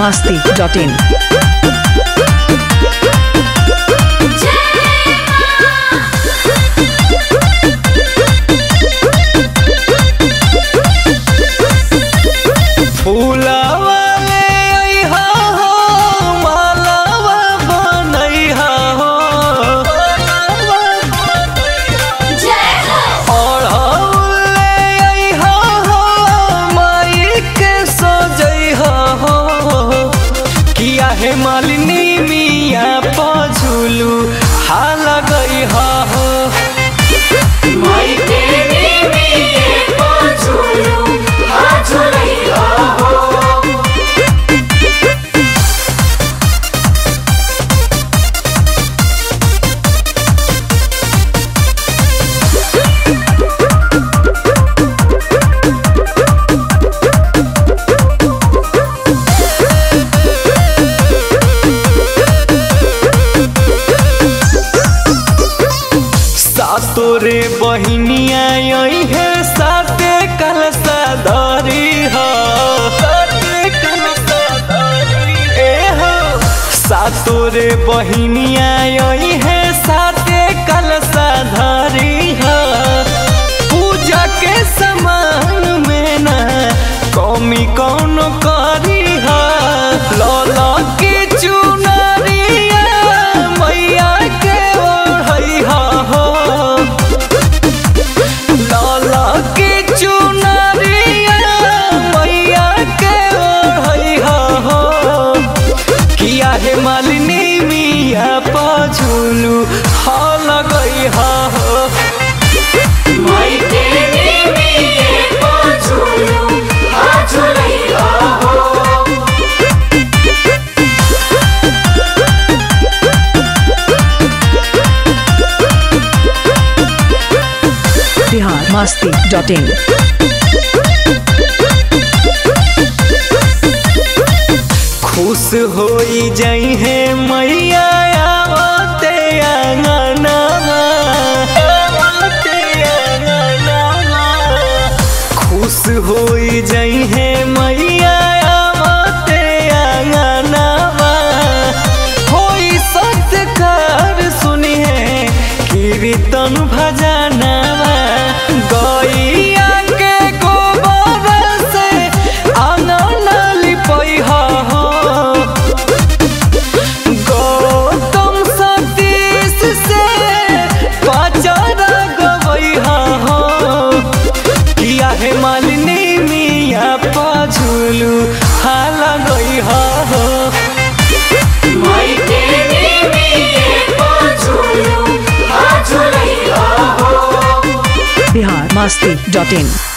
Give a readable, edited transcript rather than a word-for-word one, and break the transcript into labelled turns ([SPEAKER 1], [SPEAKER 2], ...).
[SPEAKER 1] biharmasti.in
[SPEAKER 2] Malini मिया पझुलू हाल गई हो
[SPEAKER 3] माई तेरी मिया पझुलू हाल गई हो
[SPEAKER 2] तोरे बहिनिया यही है साथे कलसा धरी हो साथे कलसा धरी हो सातोरे बहिनिया यही है साथे कलसा धरी हो पूजा के समान में ना कमी कौन करी हो लौला के चुनरिया मैया के ओढ़ई हो मालिनी मिया पझुलू हाल गई हो
[SPEAKER 3] माई तेरी मिया पझुलू हाल गई हो
[SPEAKER 1] biharmasti.in
[SPEAKER 2] खुश होई जाई है मैया आवते अंगनवा खुश होई जाई है मैया आवते अंगनवा होई सत्कार सुनी है कीर्तन भजनवा गैया के गोबर से आंगन लिपई हो मालिनी मिया पझुलू हाल गई हो
[SPEAKER 3] माई तेरी मिया पझुलू हाल गई हो
[SPEAKER 1] biharmasti.in